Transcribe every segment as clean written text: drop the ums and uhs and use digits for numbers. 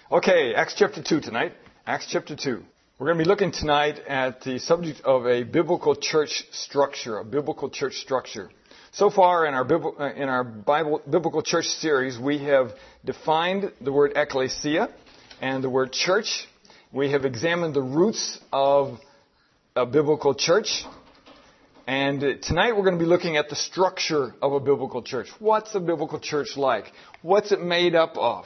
Okay, Acts chapter 2 tonight. Acts chapter 2. We're going to be looking tonight at the subject of a biblical church structure, a biblical church structure. So far in our biblical church series, we have defined the word ecclesia and the word church. We have examined the roots of a biblical church. And tonight we're going to be looking at the structure of a biblical church. What's a biblical church like? What's it made up of?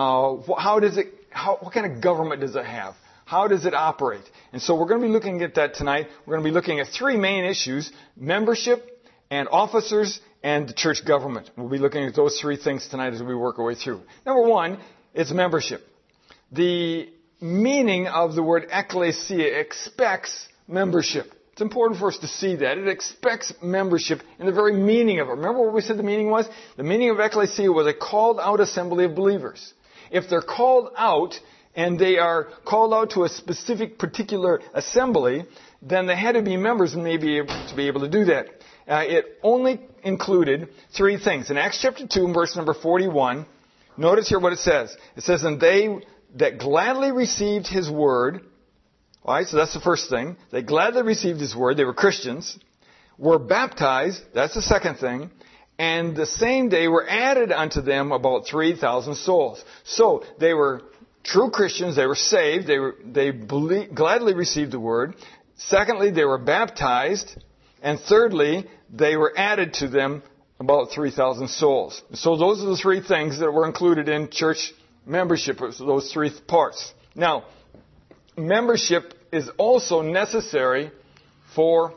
What kind of government does it have? How does it operate? And so we're going to be looking at that tonight. We're going to be looking at three main issues: membership and officers and the church government. We'll be looking at those three things tonight as we work our way through. Number one, it's membership. The meaning of the word ecclesia expects membership. It's important for us to see that. It expects membership in the very meaning of it. Remember what we said the meaning was? The meaning of ecclesia was a called out assembly of believers. If they're called out and they are called out to a specific particular assembly, then they had to be members and maybe to be able to do that. It only included three things. In Acts chapter 2, verse number 41, notice here what it says. It says, "And they that gladly received his word," all right, so that's the first thing. They gladly received his word. They were Christians. Were baptized. That's the second thing. And the same day were added unto them about 3,000 souls. So they were true Christians. They were saved. They gladly received the word. Secondly, they were baptized. And thirdly, they were added to them about 3,000 souls. So those are the three things that were included in church membership. Those three parts. Now, membership is also necessary for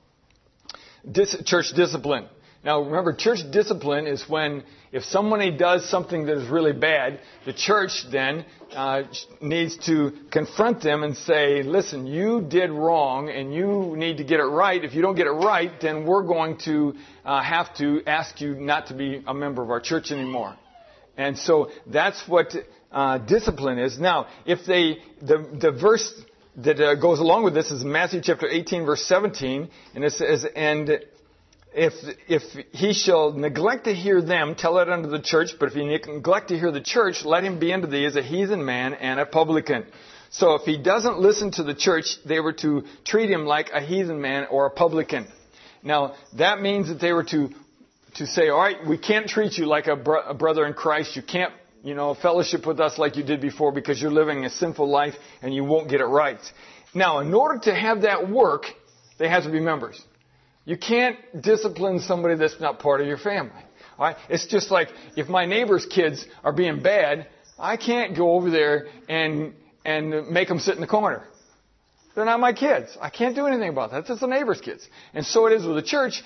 church discipline. Now, remember, church discipline is when if somebody does something that is really bad, the church then needs to confront them and say, listen, you did wrong and you need to get it right. If you don't get it right, then we're going to have to ask you not to be a member of our church anymore. And so that's what discipline is. Now, if the verse that goes along with this is Matthew chapter 18, verse 17, and it says, "And if he shall neglect to hear them, tell it unto the church. But if he neglect to hear the church, let him be unto thee as a heathen man and a publican." So if he doesn't listen to the church, they were to treat him like a heathen man or a publican. Now, that means that they were to say, all right, we can't treat you like a brother in Christ. You can't, fellowship with us like you did before because you're living a sinful life and you won't get it right. Now, in order to have that work, they have to be members. You can't discipline somebody that's not part of your family. All right? It's just like if my neighbor's kids are being bad, I can't go over there and make them sit in the corner. They're not my kids. I can't do anything about that. That's the neighbor's kids. And so it is with the church.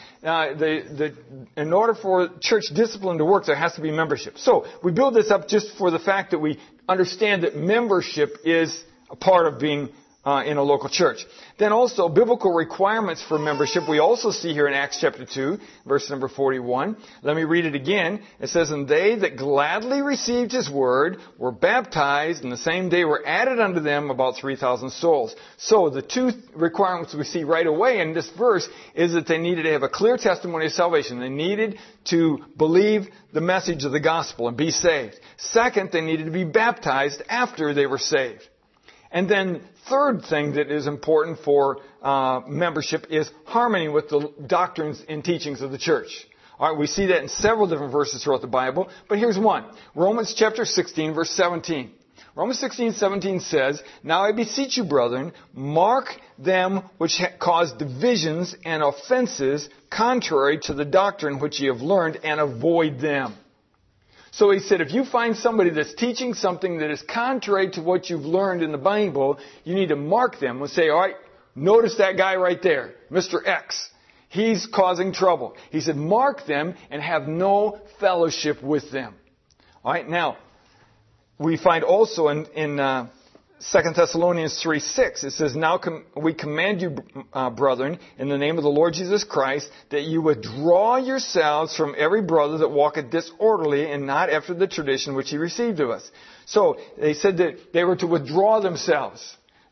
In order for church discipline to work, there has to be membership. So we build this up just for the fact that we understand that membership is a part of being in a local church. Then also, biblical requirements for membership we also see here in Acts chapter 2, verse number 41. Let me read it again. It says, "And they that gladly received his word were baptized, and the same day were added unto them about 3,000 souls." So the two requirements we see right away in this verse is that they needed to have a clear testimony of salvation. They needed to believe the message of the gospel and be saved. Second, they needed to be baptized after they were saved. And then third thing that is important for membership is harmony with the doctrines and teachings of the church. All right, we see that in several different verses throughout the Bible, but here's one. Romans chapter 16, verse 17. Romans 16:17 says, "Now I beseech you, brethren, mark them which cause divisions and offenses contrary to the doctrine which ye have learned, and avoid them." So he said, if you find somebody that's teaching something that is contrary to what you've learned in the Bible, you need to mark them and say, all right, notice that guy right there, Mr. X. He's causing trouble. He said, mark them and have no fellowship with them. All right, now, we find also in 2 Thessalonians 3:6, it says, "Now we command you, brethren, in the name of the Lord Jesus Christ, that you withdraw yourselves from every brother that walketh disorderly and not after the tradition which he received of us." So they said that they were to withdraw themselves.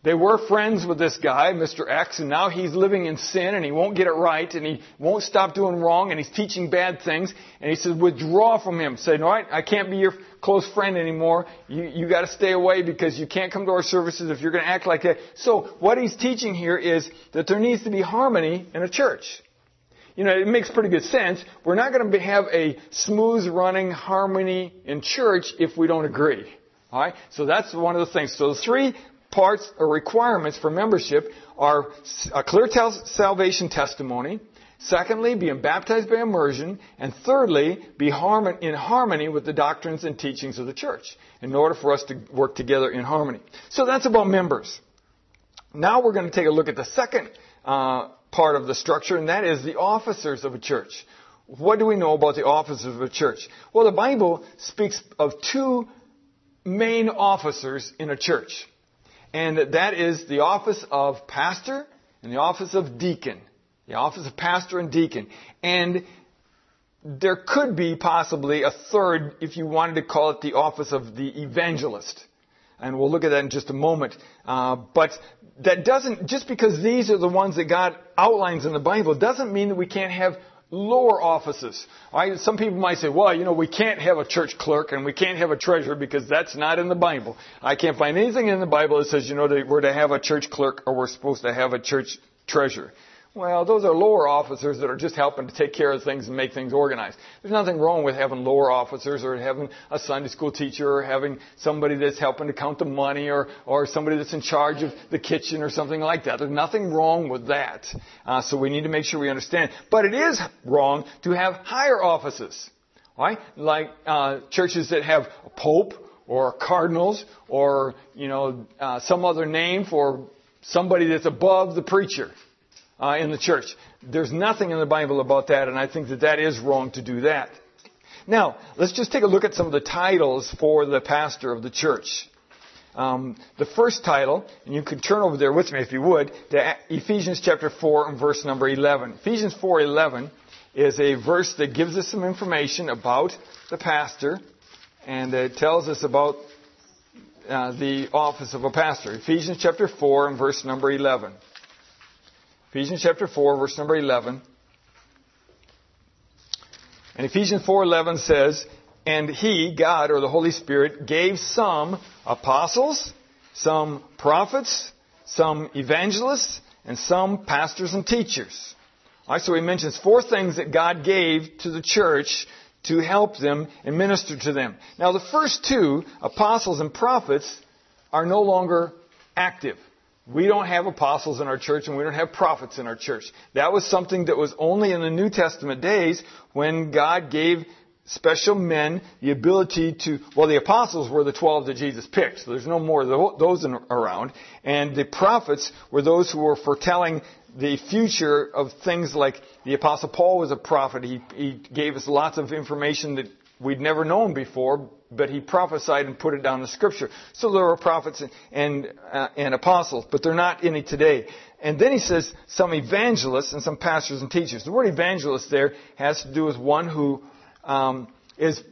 They were friends with this guy, Mr. X, and now he's living in sin and he won't get it right and he won't stop doing wrong and he's teaching bad things. And he says, withdraw from him. Say, no, I can't be your close friend anymore. You got to stay away because you can't come to our services if you're going to act like that. So what he's teaching here is that there needs to be harmony in a church. You know, it makes pretty good sense. We're not going to have a smooth running harmony in church if we don't agree. All right? So that's one of the things. So the three parts or requirements for membership are a clear salvation testimony. Secondly, being baptized by immersion. And thirdly, be in harmony with the doctrines and teachings of the church in order for us to work together in harmony. So that's about members. Now we're going to take a look at the second part of the structure, and that is the officers of a church. What do we know about the officers of a church? Well, the Bible speaks of two main officers in a church. And that is the office of pastor and the office of deacon. The office of pastor and deacon. And there could be possibly a third, if you wanted to call it the office of the evangelist. And we'll look at that in just a moment. But that doesn't, just because these are the ones that God outlines in the Bible, doesn't mean that we can't have lower offices. Some people might say, well, you know, we can't have a church clerk and we can't have a treasurer because that's not in the Bible. I can't find anything in the Bible that says, you know, that we're to have a church clerk or we're supposed to have a church treasurer. Well, those are lower officers that are just helping to take care of things and make things organized. There's nothing wrong with having lower officers or having a Sunday school teacher or having somebody that's helping to count the money or somebody that's in charge of the kitchen or something like that. There's nothing wrong with that. So we need to make sure we understand. But it is wrong to have higher offices, right? Like churches that have a pope or cardinals or, you know, some other name for somebody that's above the preacher. In the church. There's nothing in the Bible about that, and I think that is wrong to do that. Now, let's just take a look at some of the titles for the pastor of the church. The first title, and you could turn over there with me if you would, to Ephesians chapter 4 and verse number 11. Ephesians 4:11 is a verse that gives us some information about the pastor, and it tells us about the office of a pastor. Ephesians chapter 4 and verse number 11. Ephesians chapter 4, verse number 11. And Ephesians 4:11 says, and He, God, or the Holy Spirit, gave some apostles, some prophets, some evangelists, and some pastors and teachers. All right, so he mentions four things that God gave to the church to help them and minister to them. Now, the first two, apostles and prophets, are no longer active. We don't have apostles in our church and we don't have prophets in our church. That was something that was only in the New Testament days when God gave special men the ability to, well, the apostles were the 12 that Jesus picked, so there's no more of those around. And the prophets were those who were foretelling the future of things like the Apostle Paul was a prophet. He gave us lots of information that we'd never known before, but he prophesied and put it down in Scripture. So there were prophets and apostles, but they're not any today. And then he says some evangelists and some pastors and teachers. The word evangelist there has to do with one who his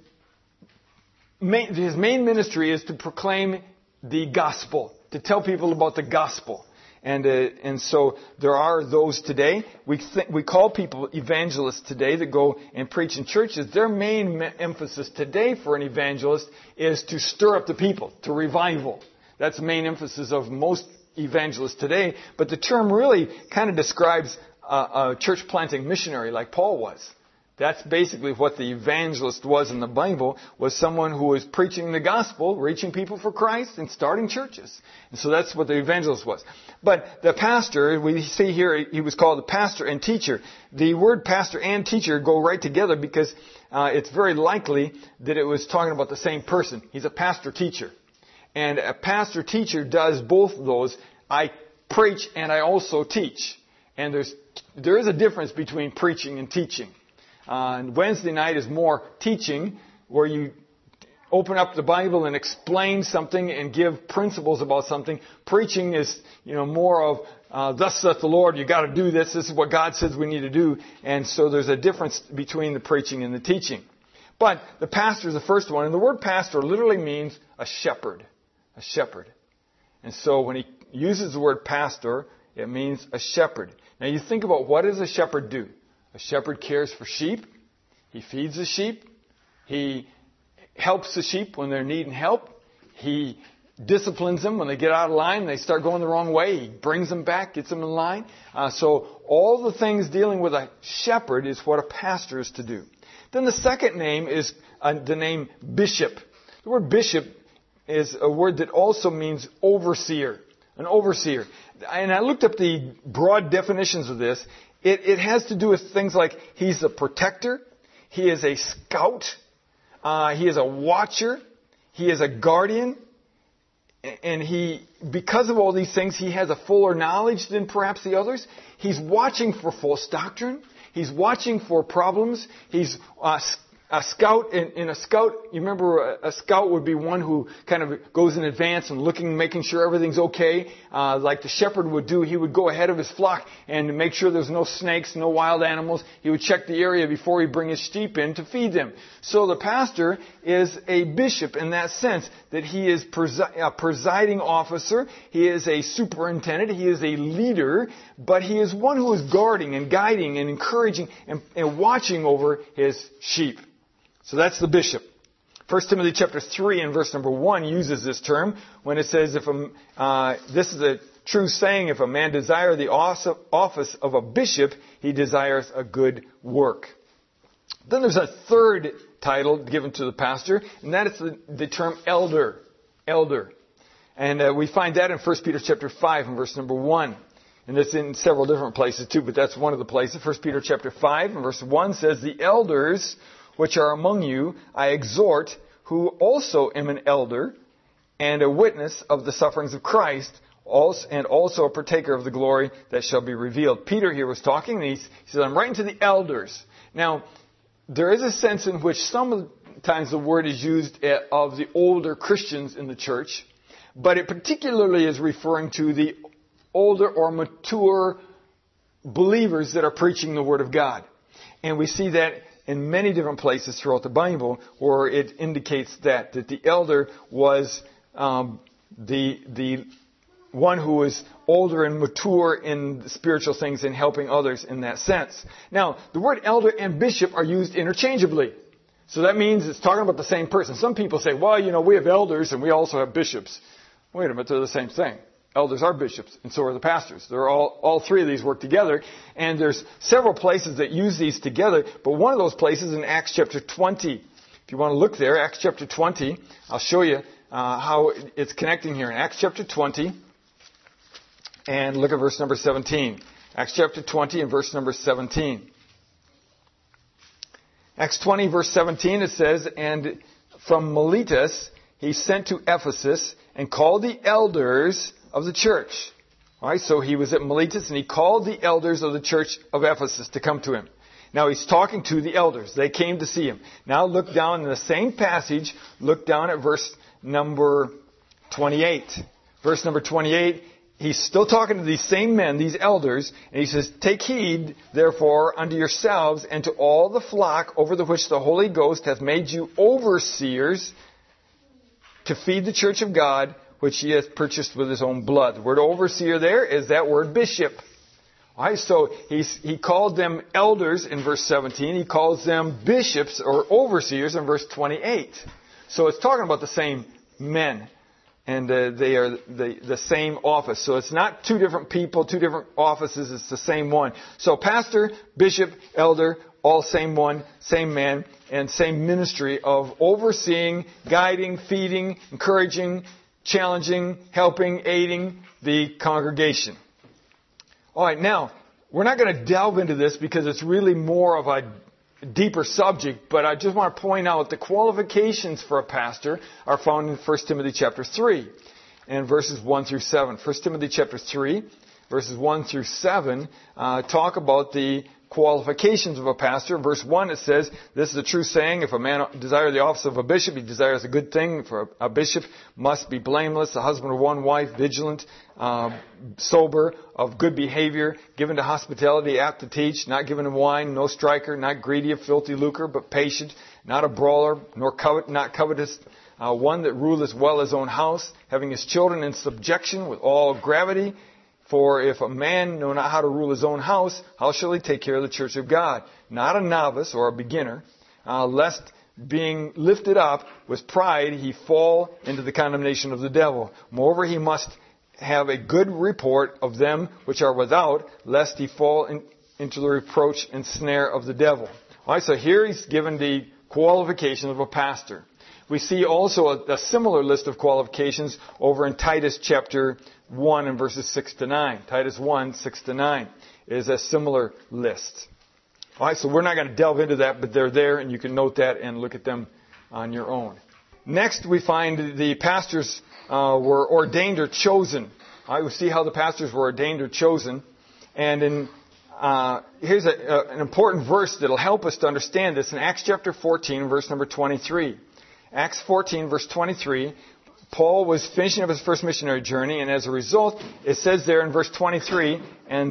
main ministry is to proclaim the gospel, to tell people about the gospel. And so there are those today. We call people evangelists today that go and preach in churches. Their main emphasis today for an evangelist is to stir up the people, to revival. That's the main emphasis of most evangelists today. But the term really kind of describes a church planting missionary like Paul was. That's basically what the evangelist was in the Bible, was someone who was preaching the gospel, reaching people for Christ, and starting churches. And so that's what the evangelist was. But the pastor, we see here, he was called the pastor and teacher. The word pastor and teacher go right together because it's very likely that it was talking about the same person. He's a pastor-teacher. And a pastor-teacher does both of those. I preach and I also teach. And there is a difference between preaching and teaching. And Wednesday night is more teaching, where you open up the Bible and explain something and give principles about something. Preaching is, more of, thus saith the Lord, you got to do this. This is what God says we need to do. And so there's a difference between the preaching and the teaching. But the pastor is the first one. And the word pastor literally means a shepherd. A shepherd. And so when he uses the word pastor, it means a shepherd. Now you think about, what does a shepherd do? A shepherd cares for sheep. He feeds the sheep. He helps the sheep when they're needing help. He disciplines them when they get out of line, they start going the wrong way. He brings them back, gets them in line. So all the things dealing with a shepherd is what a pastor is to do. Then the second name is the name bishop. The word bishop is a word that also means overseer, an overseer. And I looked up the broad definitions of this. It has to do with things like he's a protector, he is a scout, he is a watcher, he is a guardian, and he, because of all these things, he has a fuller knowledge than perhaps the others. He's watching for false doctrine. He's watching for problems. He's a scout. In a scout, you remember a scout would be one who kind of goes in advance and looking, making sure everything's okay. Like the shepherd would do, he would go ahead of his flock and make sure there's no snakes, no wild animals. He would check the area before he'd bring his sheep in to feed them. So the pastor is a bishop in that sense, that he is a presiding officer. He is a superintendent. He is a leader, but he is one who is guarding and guiding and encouraging and watching over his sheep. So that's the bishop. 1 Timothy chapter 3 and verse number 1 uses this term when it says, this is a true saying, if a man desire the office of a bishop, he desires a good work. Then there's a third title given to the pastor, and that is the term elder. Elder. And we find that in 1 Peter chapter 5 and verse number 1. And it's in several different places too, but that's one of the places. 1 Peter chapter 5 and verse 1 says, the elders which are among you, I exhort, who also am an elder and a witness of the sufferings of Christ, and also a partaker of the glory that shall be revealed. Peter here was talking, and he said, I'm writing to the elders. Now, there is a sense in which sometimes the word is used of the older Christians in the church, but it particularly is referring to the older or mature believers that are preaching the Word of God. And we see that in many different places throughout the Bible where it indicates that the elder was the one who was older and mature in spiritual things and helping others in that sense. Now, the word elder and bishop are used interchangeably. So that means it's talking about the same person. Some people say, well, we have elders and we also have bishops. Wait a minute, they're the same thing. Elders are bishops, and so are the pastors. They're all three of these work together, and there's several places that use these together, but one of those places in Acts chapter 20. If you want to look there, Acts chapter 20, I'll show you how it's connecting here. In Acts chapter 20, and look at verse number 17. Acts chapter 20 and verse number 17. Acts 20, verse 17, it says, and from Miletus he sent to Ephesus and called the elders of the church. All right, so he was at Miletus and he called the elders of the church of Ephesus to come to him. Now he's talking to the elders. They came to see him. Now look down in the same passage. Look down at verse number 28. Verse number 28, he's still talking to these same men, these elders, and he says, take heed, therefore, unto yourselves and to all the flock over the which the Holy Ghost hath made you overseers to feed the church of God, which he has purchased with his own blood. The word overseer there is that word bishop. All right, so he called them elders in verse 17. He calls them bishops or overseers in verse 28. So it's talking about the same men. And they are the same office. So it's not two different people, two different offices. It's the same one. So pastor, bishop, elder, all same one, same man, and same ministry of overseeing, guiding, feeding, encouraging, challenging, helping, aiding the congregation. All right, now, we're not going to delve into this because it's really more of a deeper subject, but I just want to point out the qualifications for a pastor are found in 1 Timothy chapter 3 and verses 1 through 7. 1 Timothy chapter 3, verses 1 through 7 talk about the qualifications of a pastor. In verse 1 it says, this is a true saying, if a man desire the office of a bishop, he desires a good thing. For a bishop must be blameless, the husband of one wife, vigilant, sober, of good behavior, given to hospitality, apt to teach, not given to wine, no striker, not greedy of filthy lucre, but patient, not a brawler, not covetous, one that ruleth well his own house, having his children in subjection with all gravity. For if a man know not how to rule his own house, how shall he take care of the church of God? Not a novice or a beginner, lest being lifted up with pride he fall into the condemnation of the devil. Moreover, he must have a good report of them which are without, lest he fall into the reproach and snare of the devil. All right, so here he's given the qualifications of a pastor. We see also a similar list of qualifications over in Titus chapter 1 and verses 6 to 9. Titus 1, 6 to 9 is a similar list. All right, so we're not going to delve into that, but they're there, and you can note that and look at them on your own. Next, we find the pastors were ordained or chosen. All right, we see how the pastors were ordained or chosen. And here's an important verse that will help us to understand this. In Acts chapter 14, verse number 23. Acts 14, verse 23, Paul was finishing up his first missionary journey, and as a result, it says there in verse 23,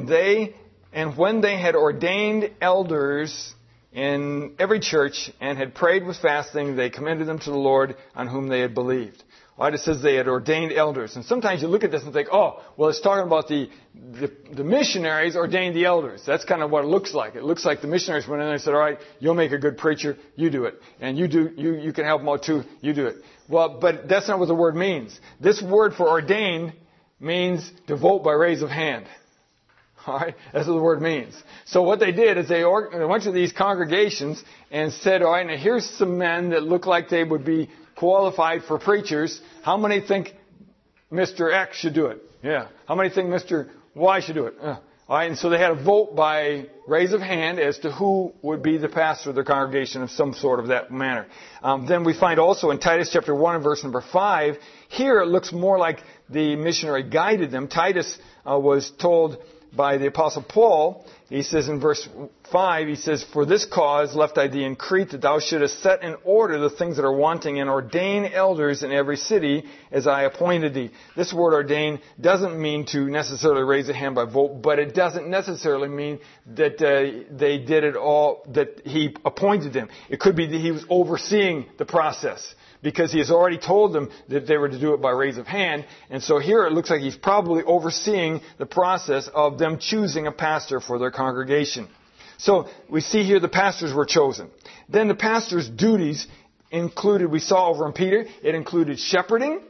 and when they had ordained elders in every church and had prayed with fasting, they commended them to the Lord on whom they had believed. Right, it says they had ordained elders. And sometimes you look at this and think, oh, well, it's talking about the missionaries ordained the elders. That's kind of what it looks like. It looks like the missionaries went in there and said, all right, you'll make a good preacher, you do it. And you can help them out too, you do it. Well, but that's not what the word means. This word for ordained means to vote by raise of hand. All right, that's what the word means. So what they did is they went to these congregations and said, all right, now here's some men that look like they would be qualified for preachers. How many think Mr. X should do it? Yeah. How many think Mr. Y should do it? All right. And so they had a vote by raise of hand as to who would be the pastor of their congregation of some sort of that manner. Then we find also in Titus chapter 1 and verse number 5, here it looks more like the missionary guided them. Titus was told by the Apostle Paul, he says in verse 5, he says, for this cause left I thee in Crete, that thou shouldest set in order the things that are wanting, and ordain elders in every city, as I appointed thee. This word ordain doesn't mean to necessarily raise a hand by vote, but it doesn't necessarily mean that they did it all, that he appointed them. It could be that he was overseeing the process, because he has already told them that they were to do it by raise of hand. And so here it looks like he's probably overseeing the process of them choosing a pastor for their congregation. So we see here the pastors were chosen. Then the pastor's duties included, we saw over in Peter, it included shepherding,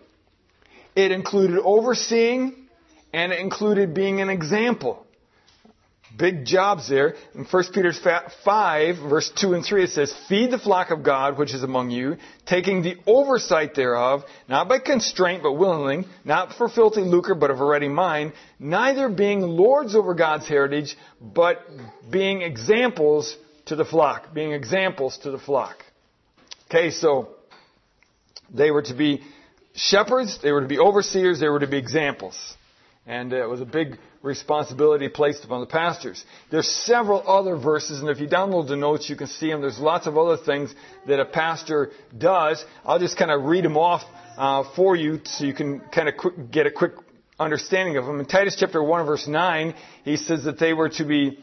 it included overseeing, and it included being an example. Big jobs there. In 1 Peter 5, verse 2 and 3, it says, feed the flock of God which is among you, taking the oversight thereof, not by constraint, but willingly, not for filthy lucre, but of a ready mind, neither being lords over God's heritage, but being examples to the flock. Being examples to the flock. Okay, so they were to be shepherds, they were to be overseers, they were to be examples. And it was a big responsibility placed upon the pastors. There's several other verses, and if you download the notes, you can see them. There's lots of other things that a pastor does. I'll just kind of read them off for you so you can kind of get a quick understanding of them. In Titus chapter 1, verse 9, he says that they were to be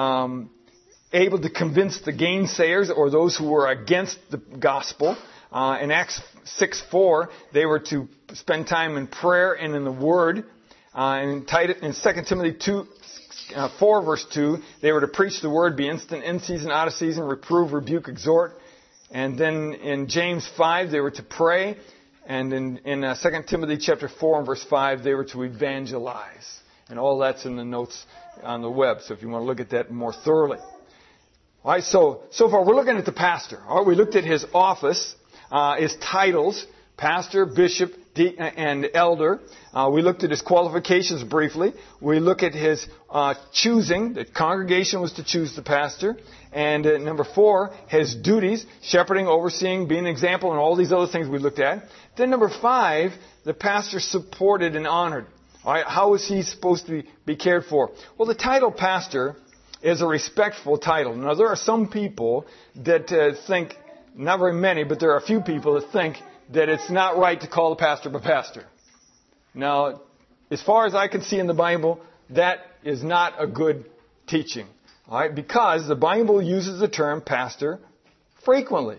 able to convince the gainsayers or those who were against the gospel. In Acts 6:4, they were to spend time in prayer and in the Word. In 2 Timothy 4, verse 2, they were to preach the word, be instant in season, out of season, reprove, rebuke, exhort. And then in James 5, they were to pray. And in 2 Timothy chapter 4 and verse 5, they were to evangelize. And all that's in the notes on the web, so if you want to look at that more thoroughly. All right, so far we're looking at the pastor. All right, we looked at his office, his titles, pastor, bishop, and elder. We looked at his qualifications briefly. We look at his choosing. The congregation was to choose the pastor. And number 4, his duties, shepherding, overseeing, being an example, and all these other things we looked at. Then number 5, the pastor supported and honored. All right, how is he supposed to be cared for? Well, the title pastor is a respectful title. Now, there are some people that think, not very many, but there are a few people that think that it's not right to call the pastor a pastor. Now, as far as I can see in the Bible, that is not a good teaching. All right? Because the Bible uses the term pastor frequently.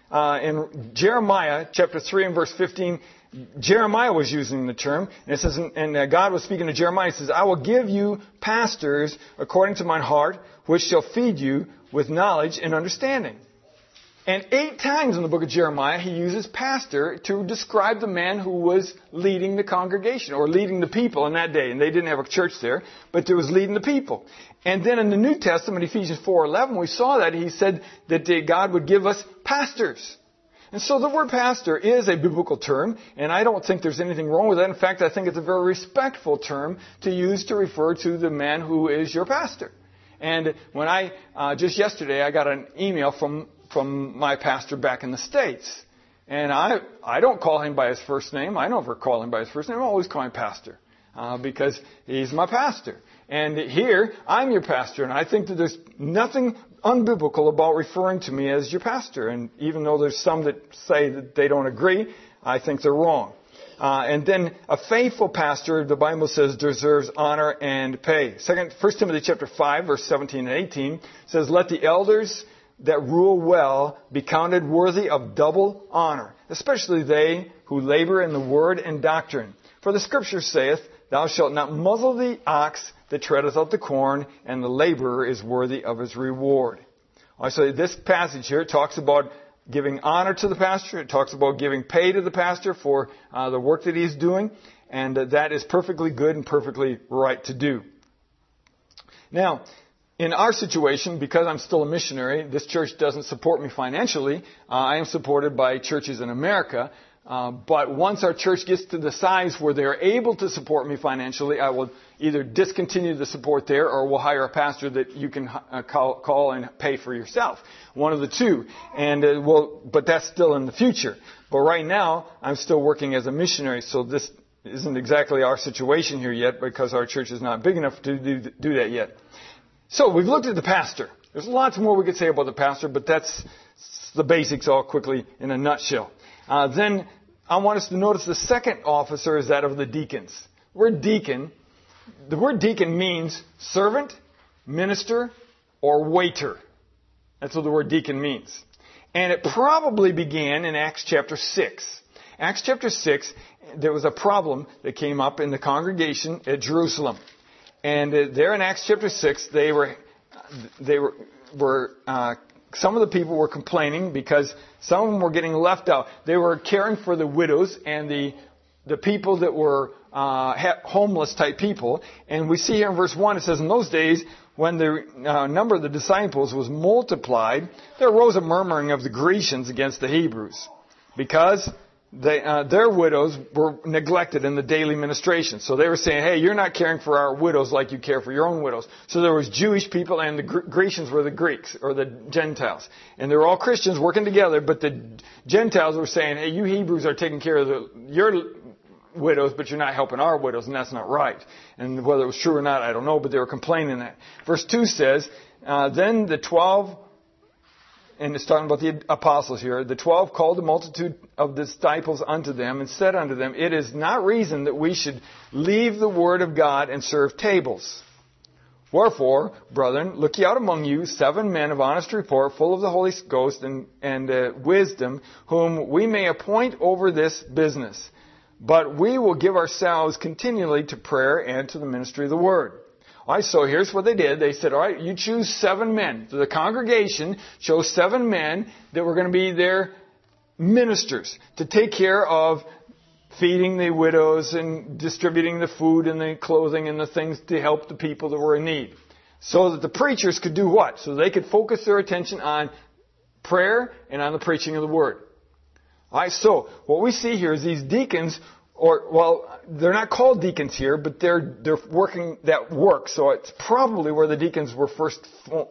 in Jeremiah chapter 3 and verse 15, Jeremiah was using the term, and it says, and God was speaking to Jeremiah. He says, I will give you pastors according to mine heart, which shall feed you with knowledge and understanding. And 8 times in the book of Jeremiah, he uses pastor to describe the man who was leading the congregation, or leading the people in that day. And they didn't have a church there, but there was leading the people. And then in the New Testament, Ephesians 4:11, we saw that he said that God would give us pastors. And so the word pastor is a biblical term, and I don't think there's anything wrong with that. In fact, I think it's a very respectful term to use to refer to the man who is your pastor. And when just yesterday, I got an email from my pastor back in the States. And I don't call him by his first name. I never call him by his first name. I always call him pastor, because he's my pastor. And here, I'm your pastor, and I think that there's nothing unbiblical about referring to me as your pastor. And even though there's some that say that they don't agree, I think they're wrong. And then a faithful pastor, the Bible says, deserves honor and pay. 1 Timothy chapter 5, verse 17 and 18 says, let the elders that rule well be counted worthy of double honor, especially they who labor in the word and doctrine. For the Scripture saith, thou shalt not muzzle the ox that treadeth out the corn, and the laborer is worthy of his reward. So this passage here talks about giving honor to the pastor. It talks about giving pay to the pastor for the work that he's doing, and that is perfectly good and perfectly right to do. Now, in our situation, because I'm still a missionary, this church doesn't support me financially. I am supported by churches in America. But once our church gets to the size where they're able to support me financially, I will either discontinue the support there, or we'll hire a pastor that you can call and pay for yourself. One of the two. But that's still in the future. But right now, I'm still working as a missionary, so this isn't exactly our situation here yet, because our church is not big enough to do that yet. So we've looked at the pastor. There's lots more we could say about the pastor, but that's the basics all quickly in a nutshell. Then I want us to notice the second officer is that of the deacons. The word deacon means servant, minister, or waiter. That's what the word deacon means. And it probably began in Acts chapter 6. Acts chapter 6, there was a problem that came up in the congregation at Jerusalem. And there in Acts chapter 6, some of the people were complaining because some of them were getting left out. They were caring for the widows and the people that were homeless type people. And we see here in verse 1, it says, in those days, when the number of the disciples was multiplied, there arose a murmuring of the Grecians against the Hebrews, because their widows were neglected in the daily ministration. So they were saying, hey, you're not caring for our widows like you care for your own widows. So there was Jewish people, and the Grecians were the Greeks, or the Gentiles. And they were all Christians working together, but the Gentiles were saying, hey, you Hebrews are taking care of your widows, but you're not helping our widows, and that's not right. And whether it was true or not, I don't know, but they were complaining that. Verse 2 says, then the 12... and it's talking about the apostles here. The 12 called the multitude of disciples unto them, and said unto them, it is not reason that we should leave the word of God and serve tables. Wherefore, brethren, look ye out among you 7 men of honest report, full of the Holy Ghost and wisdom, whom we may appoint over this business. But we will give ourselves continually to prayer and to the ministry of the word. All right, so here's what they did. They said, all right, you choose 7 men. So the congregation chose 7 men that were going to be their ministers to take care of feeding the widows and distributing the food and the clothing and the things to help the people that were in need. So that the preachers could do what? So they could focus their attention on prayer and on the preaching of the word. All right, so what we see here is these deacons, they're not called deacons here, but they're working that work. So it's probably where the deacons were first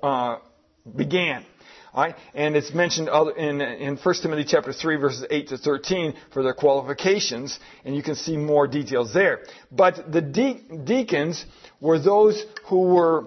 began. All right, and it's mentioned in 1 Timothy chapter 3, verses 8 to 13 for their qualifications, and you can see more details there. But the deacons were those who were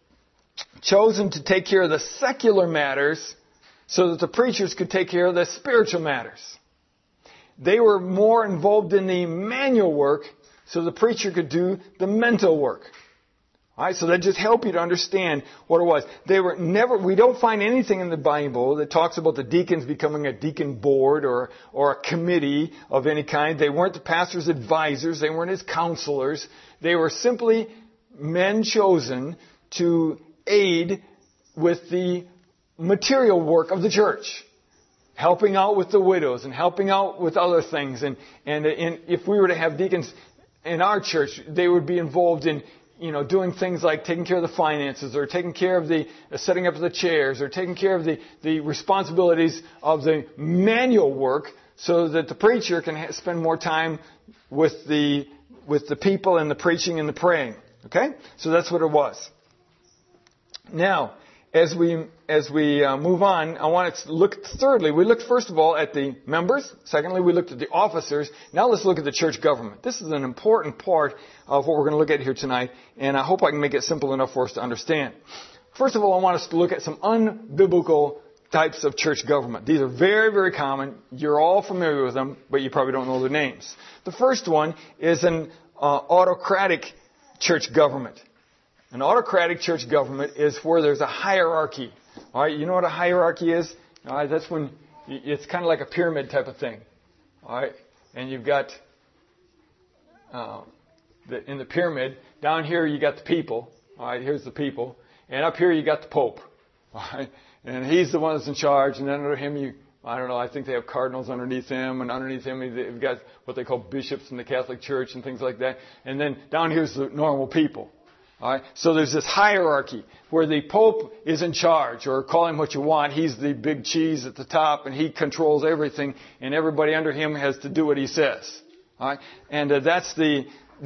chosen to take care of the secular matters so that the preachers could take care of the spiritual matters. They were more involved in the manual work so the preacher could do the mental work. All right, so that just help you to understand what it was. We don't find anything in the Bible that talks about the deacons becoming a deacon board or a committee of any kind. They weren't the pastor's advisors. They weren't his counselors. They were simply men chosen to aid with the material work of the church, helping out with the widows and helping out with other things. And if we were to have deacons in our church, they would be involved in doing things like taking care of the finances, or taking care of the setting up of the chairs, or taking care of the responsibilities of the manual work, so that the preacher can spend more time with the people and the preaching and the praying. Okay? So that's what it was. Now, as we move on, I want to look, thirdly, we looked first of all at the members. Secondly, we looked at the officers. Now let's look at the church government. This is an important part of what we're going to look at here tonight, and I hope I can make it simple enough for us to understand. First of all, I want us to look at some unbiblical types of church government. These are very, very common. You're all familiar with them, but you probably don't know their names. The first one is an autocratic church government. An autocratic church government is where there's a hierarchy. All right, you know what a hierarchy is? All right, that's when it's kind of like a pyramid type of thing. All right, and you've got in the pyramid down here you got the people. All right, here's the people, and up here you got the Pope. All right, and he's the one that's in charge, and then under him I think they have cardinals underneath him, and underneath him they've got what they call bishops in the Catholic Church and things like that. And then down here's the normal people. All right. So there's this hierarchy where the Pope is in charge, or call him what you want. He's the big cheese at the top, and he controls everything, and everybody under him has to do what he says. All right. And that's the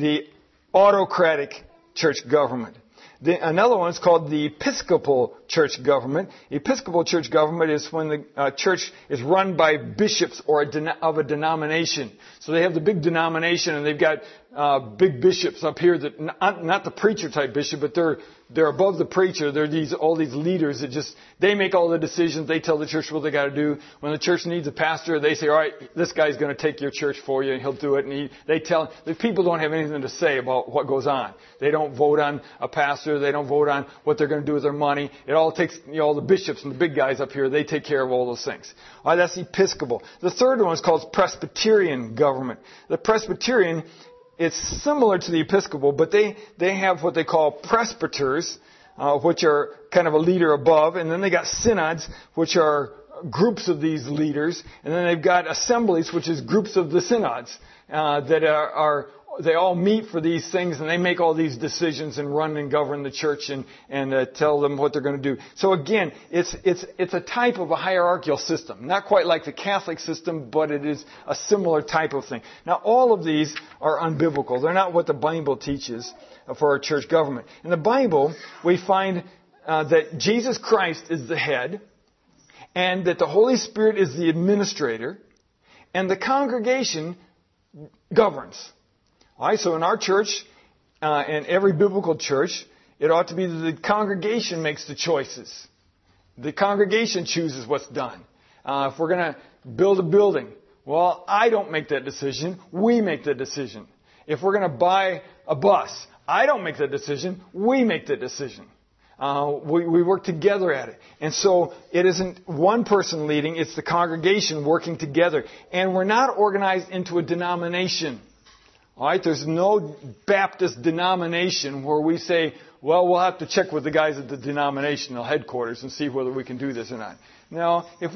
autocratic church government. Another one is called the Episcopal church government. Episcopal church government is when the church is run by bishops of a denomination. So they have the big denomination, and they've got big bishops up here that not the preacher type bishop, but they're above the preacher. They're all these leaders that they make all the decisions. They tell the church what they got to do. When the church needs a pastor, they say, all right, this guy's going to take your church for you, and he'll do it. And the people don't have anything to say about what goes on. They don't vote on a pastor. They don't vote on what they're going to do with their money. It all takes, all the bishops and the big guys up here, they take care of all those things. All right, that's Episcopal. The third one is called Presbyterian government. The Presbyterian, it's similar to the Episcopal, but they have what they call presbyters, which are kind of a leader above, and then they got synods, which are groups of these leaders, and then they've got assemblies, which is groups of the synods that they all meet for these things, and they make all these decisions and run and govern the church and tell them what they're going to do. So again, it's a type of a hierarchical system. Not quite like the Catholic system, but it is a similar type of thing. Now, all of these are unbiblical. They're not what the Bible teaches for our church government. In the Bible, we find that Jesus Christ is the head, and that the Holy Spirit is the administrator, and the congregation governs. All right, so in our church, and every biblical church, it ought to be that the congregation makes the choices. The congregation chooses what's done. If we're going to build a building, well, I don't make that decision. We make that decision. If we're going to buy a bus, I don't make that decision. We make that decision. We work together at it. And so it isn't one person leading, it's the congregation working together. And we're not organized into a denomination. All right, there's no Baptist denomination where we say, well, we'll have to check with the guys at the denominational headquarters and see whether we can do this or not. No, if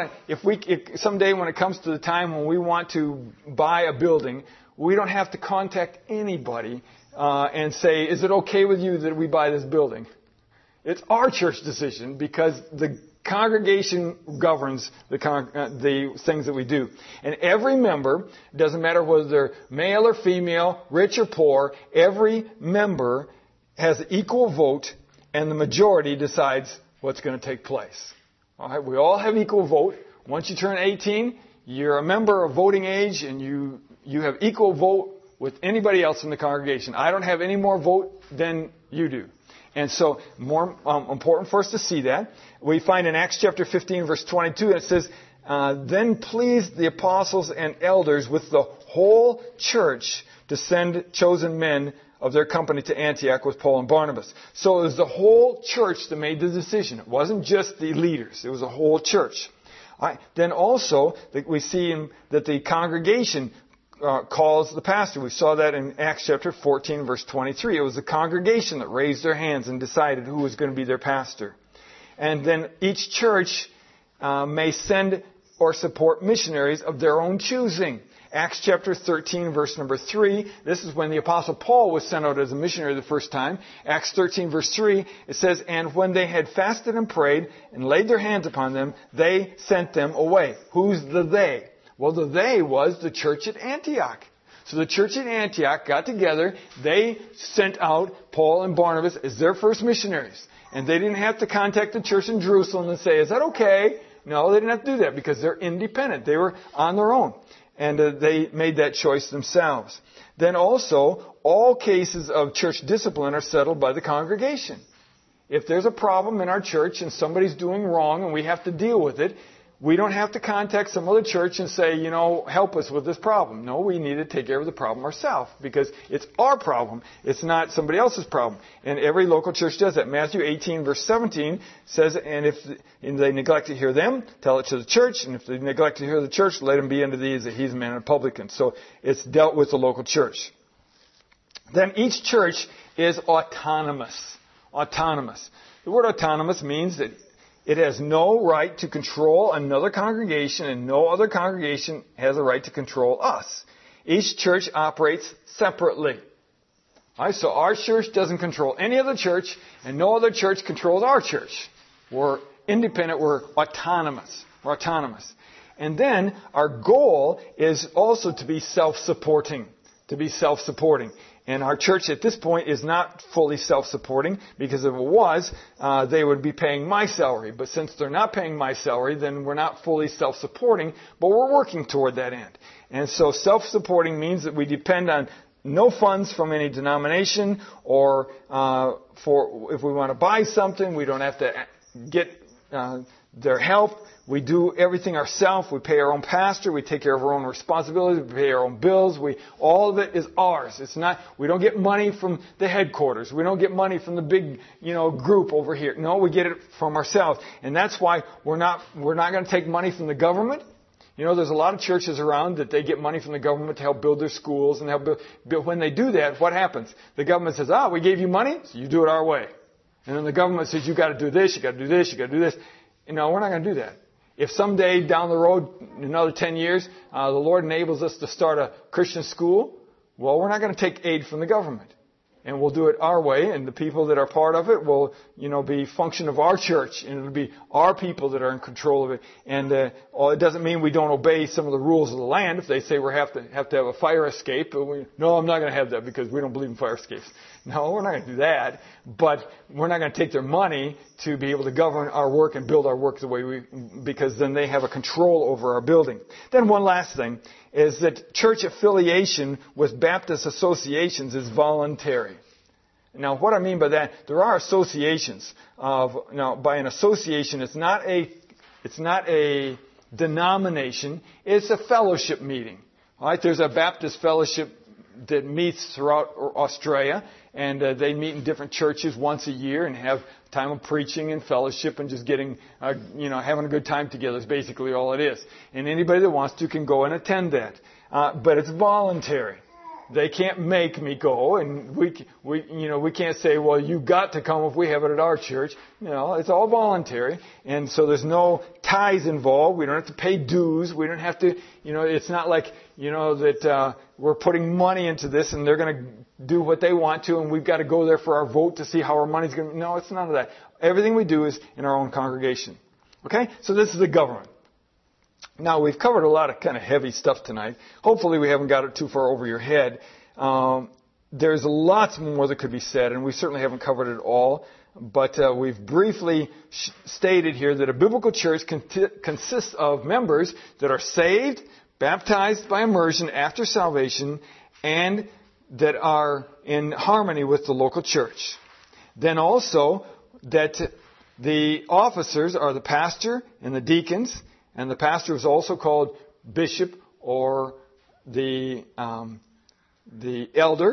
someday when it comes to the time when we want to buy a building, we don't have to contact anybody and say, is it okay with you that we buy this building? It's our church decision because the congregation governs the things that we do. And every member, doesn't matter whether they're male or female, rich or poor, every member has equal vote, and the majority decides what's going to take place. All right, we all have equal vote. Once you turn 18, you're a member of voting age, and you have equal vote with anybody else in the congregation. I don't have any more vote than you do. And so, more important for us to see that. We find in Acts chapter 15, verse 22, it says, then pleased the apostles and elders with the whole church to send chosen men of their company to Antioch with Paul and Barnabas. So it was the whole church that made the decision. It wasn't just the leaders. It was the whole church. All right. Then also, we see that the congregation calls the pastor. We saw that in Acts chapter 14, verse 23. It was the congregation that raised their hands and decided who was going to be their pastor. And then each church may send or support missionaries of their own choosing. Acts chapter 13, verse number 3. This is when the Apostle Paul was sent out as a missionary the first time. Acts 13, verse 3, it says, "And when they had fasted and prayed and laid their hands upon them, they sent them away." Who's the they? Well, the they was the church at Antioch. So the church at Antioch got together. They sent out Paul and Barnabas as their first missionaries. And they didn't have to contact the church in Jerusalem and say, "Is that okay?" No, they didn't have to do that because they're independent. They were on their own. And they made that choice themselves. Then also, all cases of church discipline are settled by the congregation. If there's a problem in our church and somebody's doing wrong and we have to deal with it, we don't have to contact some other church and say, help us with this problem. No, we need to take care of the problem ourselves because it's our problem. It's not somebody else's problem. And every local church does that. Matthew 18, verse 17 says, "And if they neglect to hear them, tell it to the church. And if they neglect to hear the church, let him be unto thee as a heathen and a publican." So it's dealt with the local church. Then each church is autonomous. Autonomous. The word autonomous means that it has no right to control another congregation, and no other congregation has a right to control us. Each church operates separately. All right, so our church doesn't control any other church, and no other church controls our church. We're independent. We're autonomous. We're autonomous. And then our goal is also to be self-supporting. To be self-supporting. And our church at this point is not fully self-supporting, because if it was, they would be paying my salary. But since they're not paying my salary, then we're not fully self-supporting, but we're working toward that end. And so self-supporting means that we depend on no funds from any denomination, or for if we want to buy something, we don't have to get their help. We do everything ourselves. We pay our own pastor. We take care of our own responsibilities. We pay our own bills. All of it is ours. It's not. We don't get money from the headquarters. We don't get money from the big, group over here. No, we get it from ourselves, and that's why we're not going to take money from the government. There's a lot of churches around that they get money from the government to help build their schools and help build. When they do that, what happens? The government says, "We gave you money, so you do it our way," and then the government says, "You got to do this. You got to do this. You got to do this." No, we're not going to do that. If someday down the road, another 10 years, the Lord enables us to start a Christian school, well, we're not going to take aid from the government. And we'll do it our way, and the people that are part of it will, be function of our church, and it'll be our people that are in control of it. And it doesn't mean we don't obey some of the rules of the land. If they say we have to have a fire escape, no, I'm not going to have that because we don't believe in fire escapes. No, we're not going to do that. But we're not going to take their money to be able to govern our work and build our work the way because then they have a control over our building. Then one last thing is that church affiliation with Baptist associations is voluntary. Now, what I mean by that, there are associations by an association, it's not a denomination, it's a fellowship meeting. All right, there's a Baptist fellowship that meets throughout Australia, and they meet in different churches once a year and have time of preaching and fellowship and just getting, having a good time together is basically all it is. And anybody that wants to can go and attend that. But it's voluntary. They can't make me go, and we can't say, well, you got to come if we have it at our church. No, it's all voluntary, and so there's no ties involved. We don't have to pay dues. We don't have to, it's not like, that we're putting money into this and they're going to do what they want to, and we've got to go there for our vote to see how our money's going to. No, it's none of that. Everything we do is in our own congregation. Okay, so this is the government. Now, we've covered a lot of kind of heavy stuff tonight. Hopefully we haven't got it too far over your head. There's lots more that could be said, and we certainly haven't covered it all. But we've briefly stated here that a biblical church consists of members that are saved, baptized by immersion after salvation, and that are in harmony with the local church. Then also that the officers are the pastor and the deacons, and the pastor is also called bishop or the elder.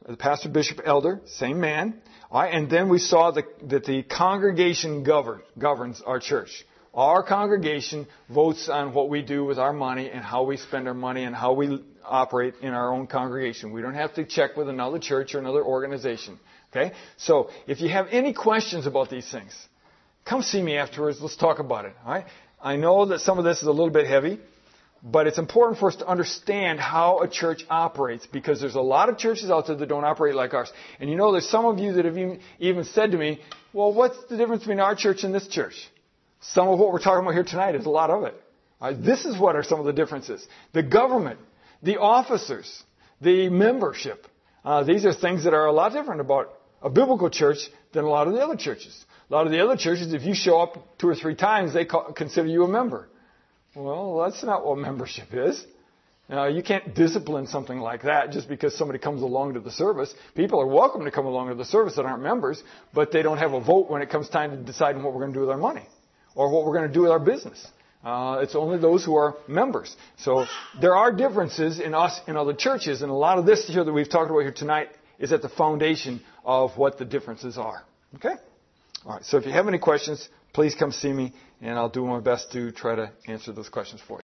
the pastor, bishop, elder, same man. All right, and then we saw that the congregation governs our church. Our congregation votes on what we do with our money and how we spend our money and how we operate in our own congregation. We don't have to check with another church or another organization. Okay? So if you have any questions about these things, come see me afterwards. Let's talk about it. All right? I know that some of this is a little bit heavy, but it's important for us to understand how a church operates, because there's a lot of churches out there that don't operate like ours. And you know, there's some of you that have even said to me, well, what's the difference between our church and this church? Some of what we're talking about here tonight is a lot of it. This is what are some of the differences. The government, the officers, the membership. These are things that are a lot different about a biblical church than a lot of the other churches. A lot of the other churches, if you show up 2 or 3 times, they consider you a member. Well, that's not what membership is. You can't discipline something like that just because somebody comes along to the service. People are welcome to come along to the service that aren't members, but they don't have a vote when it comes time to decide what we're going to do with our money or what we're going to do with our business. It's only those who are members. So there are differences in us and other churches, and a lot of this here that we've talked about here tonight is at the foundation of what the differences are. Okay? All right. So if you have any questions, please come see me, and I'll do my best to try to answer those questions for you.